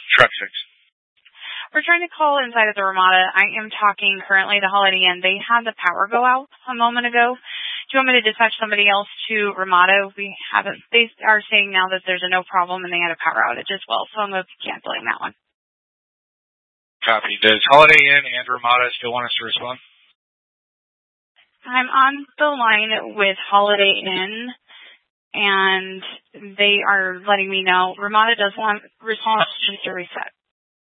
Truck Fix. We're trying to call inside of the Ramada. I am talking currently to Holiday Inn. They had the power go out a moment ago. Do you want me to dispatch somebody else to Ramada? They are saying now that there's no problem and they had a power outage as well, so I'm going to be canceling that one. Copy. Does Holiday Inn and Ramada still want us to respond? I'm on the line with Holiday Inn, and they are letting me know Ramada does want response to reset.